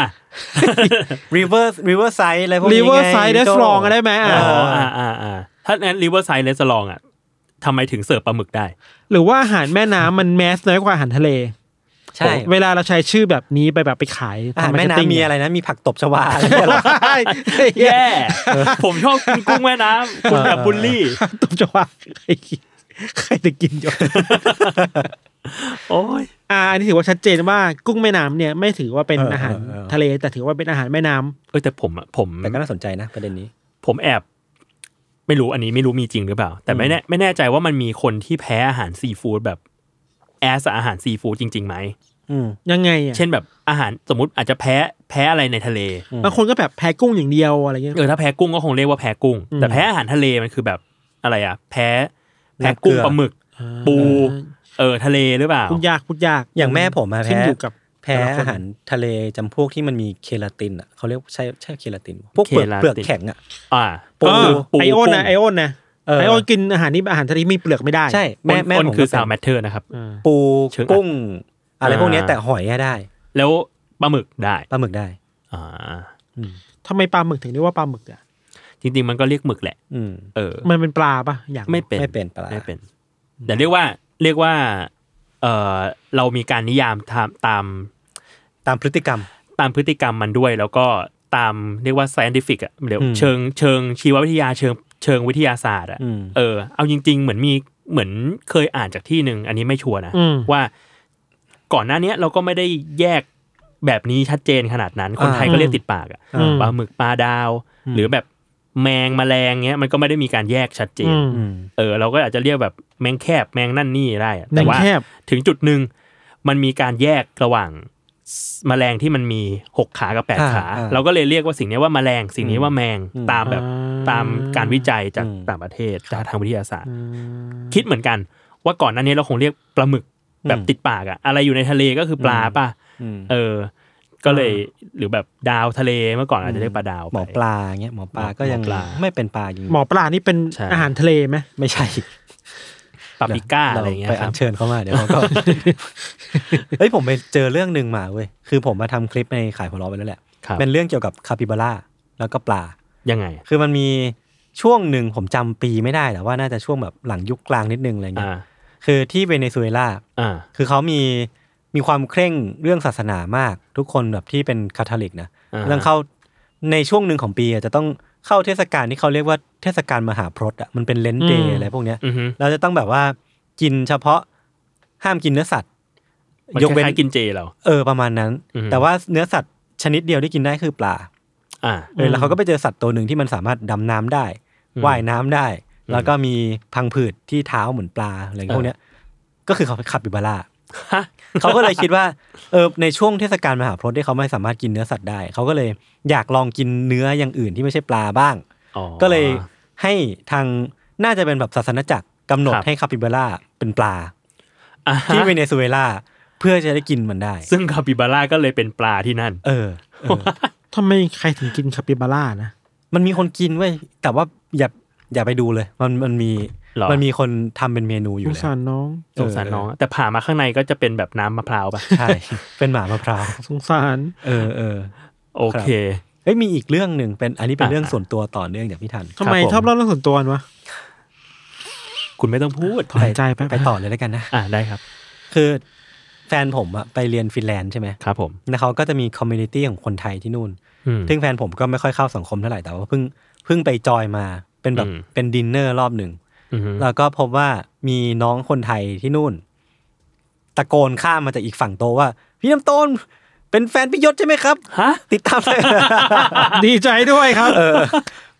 river river side อะไรพวกนี้ river side restaurant ได้ไหมอ๋ออ่าอ่าอ่าถ้างั้น river side restaurant อ่ะทำไมถึงเสิร์ฟปลาหมึกได้หรือว่าอาหารแม่น้ำมันแมสน้อยกว่าอาหารทะเลใช่เวลาเราใช้ชื่อแบบนี้ไปแบบไปขายอาหารแม่น้ำมีอะไรนะมีผักตบชวาอะไรอย่างเงี้ยแย่ผมชอบกินกุ้งแม่น้ำคุณแบบบุลลี่ตบชวาใครจะกินอยู่โอ้ยอ่าอันนี้ถือว่าชัดเจนว่ากุ้งแม่น้ำเนี่ยไม่ถือว่าเป็นอาหารทะเลแต่ถือว่าเป็นอาหารแม่น้ำเออแต่ผมอ่ะผมแต่ก็น่าสนใจนะประเด็นนี้ผมแอบไม่รู้อันนี้ไม่รู้มีจริงหรือเปล่าแต่ไม่แน่ไม่แน่ใจว่ามันมีคนที่แพ้อาหารซีฟู้ดแบบแอสอาหารซีฟู้ดจริงๆไหมยังไงอ่ะเช่นแบบอาหารสมมุติอาจจะแพ้แพ้อะไรในทะเลบางคนก็แบบแพ้กุ้งอย่างเดียวอะไรเงี้ยเออถ้าแพ้กุ้งก็คงเรียกว่าแพ้กุ้งแต่แพ้อาหารทะเลมันคือแบบอะไรอ่ะแพ้แพ้กุ้งปลาหมึกปูเออทะเลหรือเปล่าพูดยากพูดยากอย่างแม่ผมมาแพ้แพ้อาหารทะเลจำพวกที่มันมีเคลาตินอ่ะเขาเรียกใช่ใช่เคลาตินพวกเปลือกเปลือกแข็งอ่ะอ่าปูไอโอนนะไอโอนนะไอโอนกินอาหารนี้อาหารทะเลมีเปลือกไม่ได้ใช่แม่แม่ผมคือซาวแมทเทอร์นะครับปูกุ้งอะไรพวกนี้แต่หอยได้แล้วปลาหมึกได้ปลาหมึกได้อ่าทำไมปลาหมึกถึงเรียกว่าปลาหมึกอ่ะจริงๆมันก็เรียกหมึกแหละเออมันเป็นปลาป่ะอย่างไม่เป็นไม่เป็นปลาไม่เป็นแต่เรียกว่าเรียกว่าเออเรามีการนิยามตามตามตามพฤติกรรมตามพฤติกรรมมันด้วยแล้วก็ตามเรียกว่า scientific อ่ะเดี๋ยวเชิงเชิงชีววิทยาเชิงเชิงวิทยาศาสตร์อ่ะเออเอาจริงๆเหมือนมีเหมือนเคยอ่านจากที่นึงอันนี้ไม่ชัวร์นะว่าก่อนหน้านี้เราก็ไม่ได้แยกแบบนี้ชัดเจนขนาดนั้นคนไทยก็เรียกติดปากอ่ะปลาหมึกปลาดาวหรือแบบแมงแมลงเงี้ยมันก็ไม่ได้มีการแยกชัดเจนเออเราก็อาจจะเรียกแบบแมงแคบแมงนั่นนี่ได้แต่ว่าถึงจุดนึงมันมีการแยกระหว่างแมลงที่มันมีหกขากับแปดขาเราก็เลยเรียกว่าสิ่งนี้ว่าแมลงสิ่งนี้ว่าแมงตามแบบตามการวิจัยจากต่างประเทศจากทางวิทยาศาสตร์คิดเหมือนกันว่าก่อนหน้านี้เราคงเรียกปลาหมึกแบบติดปากอะอะไรอยู่ในทะเลก็คือปลาป่ะเออก็เลยหรือแบบดาวทะเลเมื่อก่อนอาจจะเรียกปลาดาวหมอปลาเงี้ยหมอปลาก็ยังไม่เป็นปลาอยู่หมอปลานี่เป็นอาหารทะเลไหมไม่ใช่ปาปริก้าอะไรเงี้ยไปอัญเชิญเข้ามาเดี๋ยวเขาก็เฮ้ยผมไปเจอเรื่องนึงมาเว้ยคือผมมาทำคลิปในขายหัวเราะไปแล้วแหละเป็นเรื่องเกี่ยวกับคาปิบาร่าแล้วก็ปลายังไงคือมันมีช่วงหนึ่งผมจำปีไม่ได้แต่ว่าน่าจะช่วงแบบหลังยุคกลางนิดนึงอะไรเงี้ยคือที่เวเนซุเอลาคือเขามีมีความเคร่งเรื่องศาสนามากทุกคนแบบที่เป็นคาทอลิกนะเรื่องเข้าในช่วงหนึ่งของปีจะต้องเข้าเทศกาลที่เขาเรียกว่าเทศกาลมหาพรตอ่ะมันเป็นเลนเดย์อะไรพวกเนี้ยเราจะต้องแบบว่ากินเฉพาะห้ามกินเนื้อสัตว์ยกเว้นกินเจเราเออประมาณนั้นแต่ว่าเนื้อสัตว์ชนิดเดียวที่กินได้คือปลาอ่าเออแล้วเขาก็ไปเจอสัตว์ตัวหนึ่งที่มันสามารถดำน้ำได้ว่ายน้ำได้แล้วก็มีพังผืดที่เท้าเหมือนปลาอะไรพวกเนี้ยก็คือเขาคาปิบาร่าเขาก็เลยคิดว่าเออในช่วงเทศกาลมหาพรตที่เขาไม่สามารถกินเนื้อสัตว์ได้เขาก็เลยอยากลองกินเนื้ออย่างอื่นที่ไม่ใช่ปลาบ้างก็เลยให้ทางน่าจะเป็นแบบศาสนจักรกำหนดให้คาปิบาร่าเป็นปลาที่เวเนซุเอลาเพื่อจะได้กินมันได้ซึ่งคาปิบาร่าก็เลยเป็นปลาที่นั่นเออทำไมใครถึงกินคาปิบาร่านะมันมีคนกินเว้ยแต่ว่าอย่าอย่าไปดูเลยมันมันมีมันมีคนทำเป็นเมนูอยู่แล้วสงสารน้องสงสารน้องแต่ผ่ามาข้างในก็จะเป็นแบบน้ำมะพร้าวป่ะใช่เป็นหมามะพร้าวสงสารเออเออโอเคเอ้ยมีอีกเรื่องนึงเป็นอันนี้เป็นเรื่องส่วนตัวต่อเนื่องจากพี่ทันทำไมชอบเล่าเรื่องส่วนตัววะคุณไม่ต้องพูดถอนใจไปไปต่อเลยแล้วกันนะอ่าได้ครับคือแฟนผมอะไปเรียนฟินแลนด์ใช่ไหมครับผมแล้วเขาก็จะมีคอมมูนิตี้ของคนไทยที่นู่นซึ่งแฟนผมก็ไม่ค่อยเข้าสังคมเท่าไหร่แต่ว่าเพิ่งเพิ่งไปจอยมาเป็นแบบเป็นดินเนอร์รอบหนึ่งแล้วก็พบว่ามีน้องคนไทยที่นู่นตะโกนข้ามมาจากอีกฝั่งโต๊ะว่าพี่น้ำต้นเป็นแฟนพี่ยศใช่ไหมครับฮะติดตามเลยดีใจด้วยครับเออผ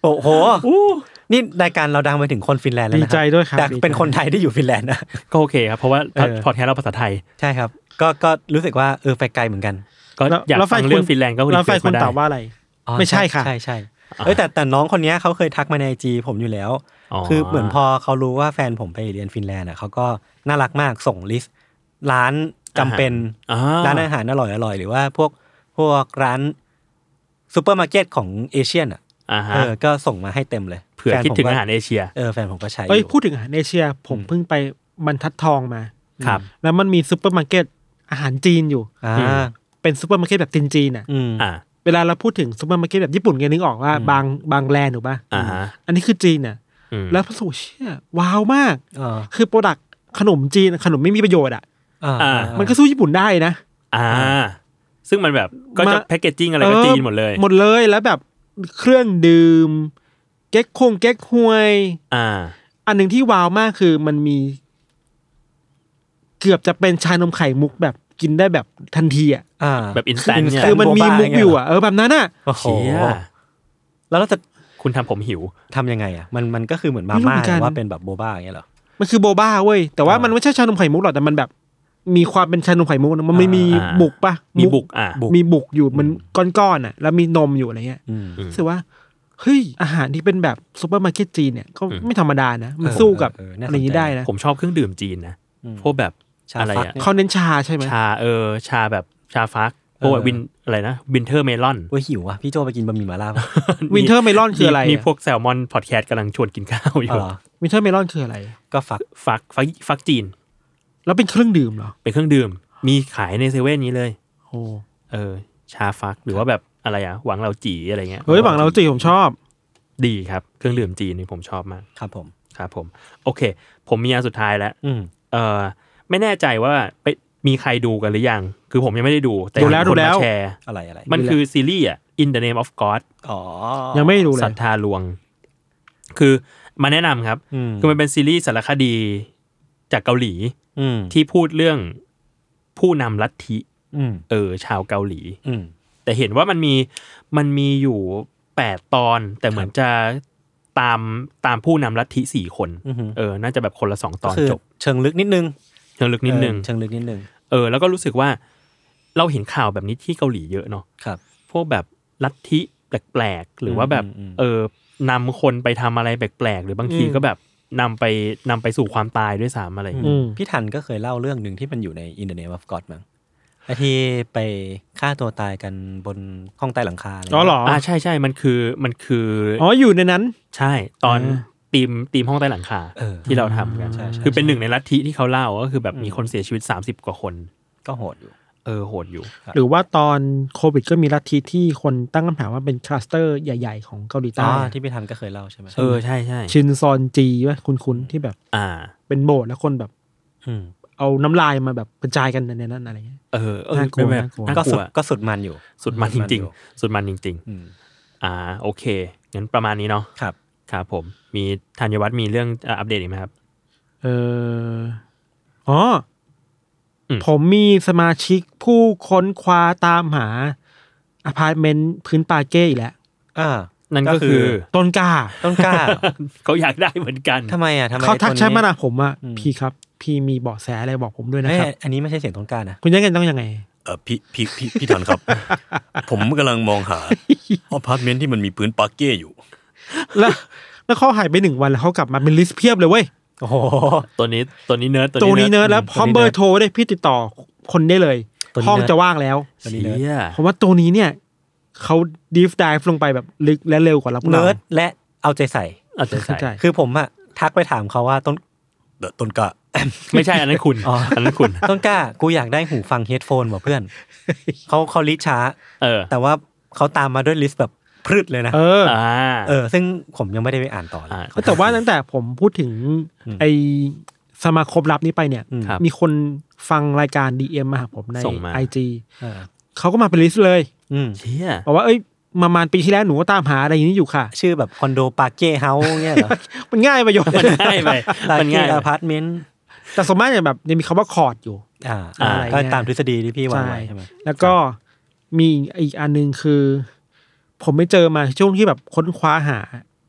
โอ้โหนี่รายการเราดังไปถึงคนฟินแลนด์แล้วนะดีใจด้วยครับแต่เป็นคนไทยที่อยู่ฟินแลนด์นะก็โอเคครับเพราะว่าพอดแคสต์เราภาษาไทยใช่ครับก็ก็รู้สึกว่าเออไปไกลเหมือนกันก็อยากฟังเรื่องฟินแลนด์ก็แล้วไฟคุณตอบว่าอะไรไม่ใช่ค่ะใช่ใช่เอ้ยแต่แต่น้องคนนี้เขาเคยทักมาใน ไอ จี ผมอยู่แล้วคือเหมือนพอเขารู้ว่าแฟนผมไปเรียนฟินแลนด์อ่ะเขาก็น่ารักมากส่งลิสต์ร้านจำเป็นร้านอาหารอร่อยอร่อยหรือว่าพวกพวกร้านซูเปอร์มาร์เก็ตของเอเชียนอ่ะเออก็ส่งมาให้เต็มเลยเผื่อคิดถึงอาหารเอเชียเออแฟนผมก็ใช้เอ้ยพูดถึงอาหารเอเชียผมเพิ่งไปบรรทัดทองมาครับแล้วมันมีซูเปอร์มาร์เก็ตอาหารจีนอยู่อ่าเป็นซูเปอร์มาร์เก็ตแบบจีนๆอ่ะอ่าเวลาเราพูดถึงซูเปอร์มาร์เก็ตแบบญี่ปุ่นกันนึกออกว่าบางบางแลนด์ถูกป่ะอ่าอันนี้คือจีนน่ะแล้วพระสูเชี่ยว้าวมากคือโปรดักต์ขนมจีนขนมไม่มีประโยชน์อ่ะมันก็สู้ญี่ปุ่นได้นะอ่าซึ่งมันแบบก็จะแพคเกจจิ้งอะไรก็จีนหมดเลยหมดเลยแล้วแบบเครื่องดื่มเก๊กคงเก๊กฮวยอ่าอันนึงที่ว้าวมากคือมันมีเกือบจะเป็นชานมไข่มุกแบบกินได้แบบทันทีอ่ะแบบอินสแตนต์เนี่ยคือมันมีมุกอยู่อ่ะเออแบบนั้นอ่ะโอ้โหแล้วเราจะคุณทำผมหิวทำยังไงอ่ะมันมันก็คือเหมือนมาม่าแต่ว่าเป็นแบบโบบ้าอย่างเงี้ยเหรอมันคือโบบ้าเว้ยแต่ว่ามันไม่ใช่ชานมไข่มุกหรอกแต่มันแบบมีความเป็นชานมไข่มุกมันไม่มีบุกป่ะมีบุกอ่ะมีบุกอยู่มันก้อนๆอ่ะแล้วมีนมอยู่อะไรเงี้ยรู้สึกว่าเฮ้ยอาหารที่เป็นแบบซุปเปอร์มาร์เก็ตจีนเนี่ยก็ไม่ธรรมดานะมันสู้กับอะไรอย่างนี้ได้นะผมชอบเครื่องดื่มจีนนะพวกแบบอะไรอ่ะเขาเน้นชาใช่ไหมชาเออชาแบบชาฟักพวกวินอะไรนะวินเทอร์เมลอนโอ้ยหิวอ่ะพี่โจไปกินบะหมี่หม่าล่าวินเทอร์เมลอนคืออะไรมีพวกแซลมอนพอดแคสต์กำลังชวนกินข้าวอยู่วินเทอร์เมลอนคืออะไรก็ฟักฟักฟักฟักจีนแล้วเป็นเครื่องดื่มเหรอเป็นเครื่องดื่มมีขายในเซเว่นนี้เลยโอ้เออชาฟักหรือว่าแบบอะไรอ่ะหวังเราจีอะไรเงี้ยเฮ้ยหวังเราจีผมชอบดีครับเครื่องดื่มจีนนี่ผมชอบมากครับผมครับผมโอเคผมมีอันสุดท้ายแล้วเออไม่แน่ใจว่าไปมีใครดูกันหรือยังคือผมยังไม่ได้ดูแต่ดูแล้วดูแล้วแชร์อะไรอะไรมันคือซีรีส์อ่ะ In the Name of God อ๋อยังไม่ดูเลยศรัทธาลวงคือมาแนะนำครับคือมันเป็นซีรีส์สารคดีจากเกาหลีที่พูดเรื่องผู้นำลัทธิเออชาวเกาหลีแต่เห็นว่ามันมีมันมีอยู่แปดตอนแต่เหมือนจะตามตามผู้นำลัทธิสี่คนเออน่าจะแบบคนละสองตอนจบเชิงลึกนิดนึงเชิงลึกนิดนึงเชิงลึกนิดนึงเออแล้วก็รู้สึกว่าเราเห็นข่าวแบบนี้ที่เกาหลีเยอะเนาะครับพวกแบบลัทธิแปลกๆหรือว่าแบบเออนำคนไปทำอะไรแปลกๆหรือบางทีก็แบบนำไปนำไปสู่ความตายด้วยซ้ำอะไรพี่ทันก็เคยเล่าเรื่องนึงที่มันอยู่ใน In the Name of God มั้งไอ้ที่ไปฆ่าตัวตายกันบนห้องใต้หลังคาอ๋อเหรออ่าใช่ๆมันคือมันคืออ๋ออยู่ในนั้นใช่ตอนทีมทีมห้องใต้หลังคาที่เราทำกันคือเป็นหนึ่งในลัทธิที่เขาเล่าก็คือแบบมีคนเสียชีวิตสามสิบกว่าคนก็โหดอยู่เออโหดอยู่หรือว่าตอนโควิดก็มีลัทธิที่คนตั้งคำถามว่าเป็นคลัสเตอร์ใหญ่ๆของเกาหลีใต้ที่พี่ทันก็เคยเล่าใช่ไหมเออใช่ใช่ชินซอนจีป่ะคุ้นๆที่แบบอ่าเป็นโบสถ์แล้วคนแบบเอาน้ำลายมาแบบกระจายกันในนั้นอะไรเงี้ยเออน่ากลัวก็สุดก็สุดมันอยู่สุดมันจริงๆสุดมันจริงๆอ่าโอเคงั้นประมาณนี้เนาะครับครับผมมีธัญวัฒน์มีเรื่องอัปเดตอีกไหมครับเอออ๋อผมมีสมาชิกผู้ค้นคว้าตามหาอพาร์ตเมนต์พื้นปาเก้อีกแล้วอ่านั่นก็คือต้นกล้าต้นกล้าเขาอยากได้เหมือนกันทำไมอ่ะทำไมเขาทักแชทมาหาผมอ่ะพี่ครับพี่มีเบาะแสอะไรบอกผมด้วยนะครับอันนี้ไม่ใช่เสียงต้นกล้านะคุณยังไงต้องยังไงเออพี่พี่พี่พี่ทันครับ ผมกำลังมองหาอพาร์ตเมนต์ที่มันมีพื้นปาเก้อยู่แล้วแล้วเขาหายไปหนึ่งวันแล้วเขากลับมาเป็นลิสต์เพียบเลยเว้ยโอ้โหตัวนี้ตัวนี้เนิร์ดตัวนี้เนิร์ดแล้วพร้อมเบอร์โทรได้พี่ติดต่อคนได้เลยห้องจะว่างแล้วเพราะว่าตัวนี้เนี่ยเขาดีฟไดฟ์ลงไปแบบลึกและเร็วกว่าเราเนิร์ดและเอาใจใส่เอาใจใส่คือผมอะทักไปถามเขาว่าต้นต้นกล้าไม่ใช่อันนั้นคุณอันนั้นคุณต้นกล้ากูอยากได้หูฟังเฮดโฟนว่ะเพื่อนเขาเขาลิสต์ช้าเออแต่ว่าเขาตามมาด้วยลิสต์แบบพรึดเลยนะเออเออซึ่งผมยังไม่ได้ไปอ่านต่อเลยแต่ว่าตั้งแต่ผมพูดถึงไอสมาคมลับนี้ไปเนี่ยมีคนฟังรายการ ดี เอ็ม มาหาผมใน ไอ จี เขาก็มาเป็นลิสต์เลยเชี่ยบอกว่าเอ้ยประมาณปีที่แล้วหนูก็ตามหาอะไรอย่างนี้อยู่ค่ะชื่อแบบคอนโดปาเก้เฮาส์เงี้ยเหรอมันง่ายไปโยนมันง่ายไปมันง่ายอพาร์ตเมนต์แต่สมมติอย่างแบบยังมีคำว่าคอร์ดอยู่อ่าก็ตามทฤษฎีที่พี่วางไว้ใช่ไหมแล้วก็มีอีกอันนึงคือผมไม่เจอมาช่วงที่แบบค้นคว้าหา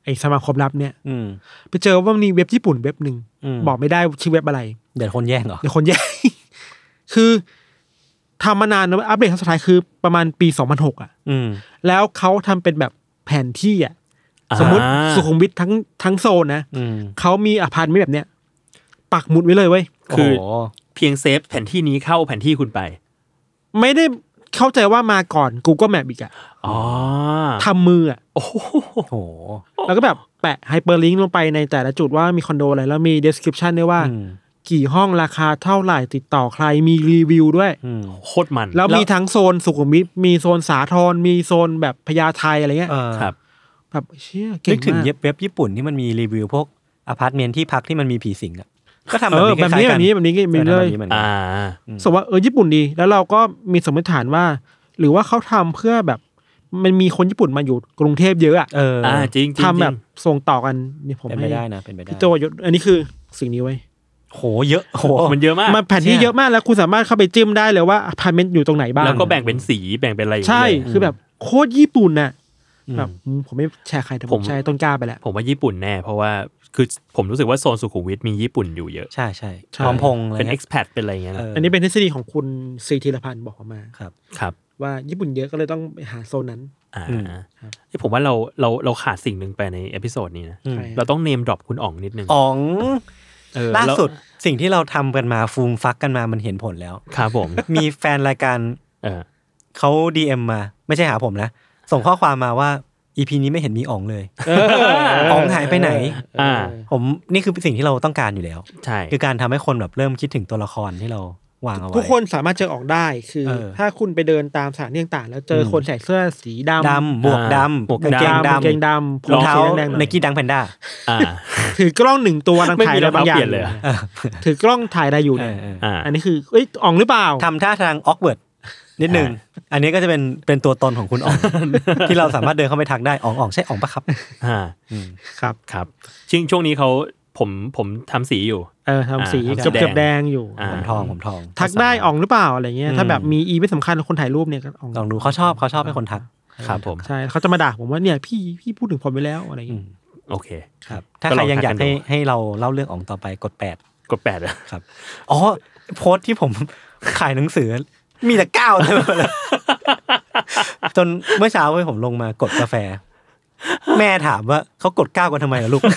อ้สมาคมลับเนี่ยไปเจอว่ามีเว็บญี่ปุ่นเว็บหนึ่งบอกไม่ได้ชื่อเว็บอะไรเดี๋ยวคนแย่งเหรอเดี๋ยวคนแย่ง คือทำมานานนะอัปเดตครั้งสุดท้ายคือประมาณปีสองพันหกอ่ะแล้วเขาทำเป็นแบบแผนที่อ่ะสมมติสุขุมวิททั้งทั้งโซนนะเขามีอพาร์ตเมนต์แบบเนี้ยปักหมุดไว้เลยเว้ยคือเพียงเซฟแผนที่นี้เข้าแผนที่คุณไปไม่ได้เข้าใจว่ามาก่อน Google Map อีกอ่ะอ๋อทำมืออ่ะโอ้โหแล้วก็แบบแปะไฮเปอร์ลิงก์ลงไปในแต่ละจุดว่ามีคอนโดอะไรแล้วมี description ด้วยว่ากี่ห้องราคาเท่าไหร่ติดต่อใครมีรีวิวด้วยโคตรมันแล้วมีทั้งโซนสุขุมวิทมีโซนสาทรมีโซนแบบพญาไทอะไรเงี้ยครับแบบเชี่ยเก่งมากนึกถึงเว็บญี่ปุ่นที่มันมีรีวิวพวกอพาร์ตเมนต์ที่พักที่มันมีผีสิงอ่ะก็ทำแบบนี้แบบนี้แบบนี้แบบนี้มีเลยอ่าสมมติว่าเออญี่ปุ่นดีแล้วเราก็มีสมมติฐานว่าหรือว่าเขาทำเพื่อแบบมันมีคนญี่ปุ่นมาอยู่กรุงเทพเยอะอ่ะเอออ่าจริงทำแบบส่งต่อกันนี่ผมไม่ได้นะเป็นไปได้พี่โจยศอันนี้คือสิ่งนี้ไว้โหเยอะโหมันเยอะมากมันแผนที่เยอะมากแล้วคุณสามารถเข้าไปจิ้มได้เลยว่าอพาร์ตเมนต์อยู่ตรงไหนบ้างแล้วก็แบ่งเป็นสีแบ่งเป็นอะไรใช่คือแบบโคตรญี่ปุ่นน่ะแบบผมไม่แชร์ใครแต่ผมแชร์ต้นกล้าไปแหละผมว่าญี่ปุ่นแน่เพราะว่าคือผมรู้สึกว่าโซนสุขุมวิทมีญี่ปุ่นอยู่เยอะใช่ใช่พร้อมพงเป็น expat เป็นอะไรเงี้ยอันนี้เป็นทฤษฎีของคุณซีธีรพันธ์บอกมาครับครับว่าญี่ปุ่นเยอะก็เลยต้องไปหาโซนนั้นอ่าที่ผมว่าเราเราเราขาดสิ่งหนึ่งไปในเอพิโซดนี้นะเราต้องเนมดรอปคุณอ๋องนิดนึงอ๋องล่าสุดสิ่งที่เราทำกันมาฟูมฟักกันมามันเห็นผลแล้วครับผมมีแฟนรายการเขา ดี เอ็ม มาไม่ใช่หาผมนะส่งข้อความมาว่า อี พี นี้ไม่เห็นมีอ๋องเลยอ๋องหายไปไหนผมนี่คือสิ่งที่เราต้องการอยู่แล้วใช่คือการทำให้คนแบบเริ่มคิดถึงตัวละครที่เราวางเอาไว้ทุกคนสามารถเจอออกได้คือถ้าคุณไปเดินตามสถานที่ต่างๆแล้วเจอคนใส่เสื้อสีดำดำหมวกดำกางเกงดำกางเกงดำรองเท้าไนกี้ดังแพนด้าถือกล้องหนึ่งตัวนั่งถ่ายอะไรบางอย่างเลยถือกล้องถ่ายอะไรอยู่เนี่ยอันนี้คือเอ้ยอ่องหรือเปล่าทำท่าทางออกเวิร์ดนิดนึงอันนี้ก็จะเป็นเป็นตัวตนของคุณอ๋องที่เราสามารถเดินเข้าไปทักได้อ๋องอ๋องใช่อ๋องปะครับอ่าครับครับช่วงช่วงนี้เขาผมผมทำสีอยู่เออทำสีเกือบเกือบแดงอยู่ผมทองผมทองทักได้อ่องหรือเปล่าอะไรเงี้ยถ้าแบบมีอีไม่สำคัญคนถ่ายรูปเนี่ยก็อ่องลองดูเขาชอบเขาชอบให้คนทักครับผมใช่เขาจะมาด่าผมว่าเนี่ยพี่พี่พูดถึงผมไปแล้วอะไรเงี้ยโอเคครับถ้าใครยังอยากให้ให้เราเล่าเรื่องอ่องต่อไปกดแปดกดแปดครับอ๋อโพสต์ที่ผมขายหนังสือมีแต่เก้าเท่านั้นเลยจนเมื่อเช้าเว้ยผมลงมากดกาแฟแม่ถามว่าเขากดเก้ากันทำไมล่ะลูก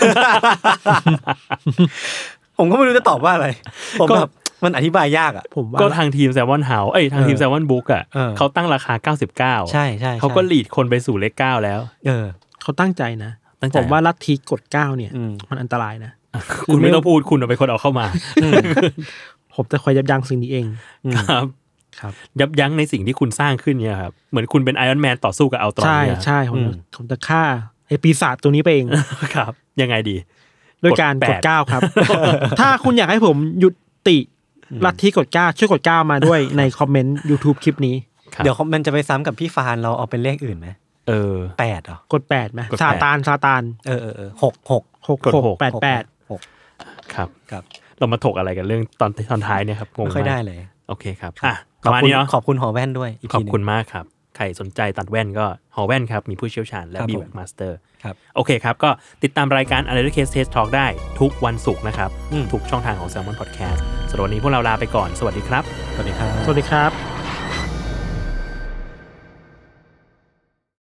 ผมก็ไม่รู้จะตอบว่าอะไรผมแบบมันอธิบายยากอ่ะผมก็ทางทีม Salmon House เอ้ยทางทีม Salmon Book อ่ะเขาตั้งราคาเก้าสิบเก้าใช่ๆเขาก็ลีดคนไปสู่เลขเก้าแล้วเออเขาตั้งใจนะผมว่าลัทธิกดเก้าเนี่ยมันอันตรายนะคุณไม่ต้องพูดคุณเป็นคนเอาเข้ามาผมจะคอยยับยั้งสิ่งนี้เองครับครับยับยั้งในสิ่งที่คุณสร้างขึ้นเนี่ยครับเหมือนคุณเป็นไอรอนแมนต่อสู้กับอัลตรอนใช่ใช่ผมผมจะฆ่าไอ้ปีศาจตัวนี้ไปเองครับยังไงดีด้วยการกดเก้าครับถ้าคุณอยากให้ผมยุติลัทธิกดเก้าช่วยกดเก้ามาด้วยในคอมเมนต์ YouTube คลิปนี้เดี๋ยวมันจะไปซ้ำกับพี่ฟานเราเอาเป็นเลขอื่นไหมเออแปดเหรอกดแปดไหมซาตานซาตานเออเออเออหกหกหกหกแปดแปดหกครับครับเรามาถกอะไรกันเรื่องตอนตอนท้ายเนี่ยครับงงไม่ค่อยได้เลยโอเคครับอ่ะขอบคุณขอบคุณหอแว่นด้วยขอบคุณมากครับใครสนใจตัดแว่นก็หอแว่นครับมีผู้เชี่ยวชาญและบีแบ็กมาสเตอร์ครับโอเคครับก็ติดตามรายการ Untitled Case Test Talk ได้ทุกวันศุกร์นะครับทุกช่องทางของ Salmon Podcast สำหรับวันนี้พวกเราลาไปก่อนสวัสดีครับสวัสดีครับสวัสดีครับ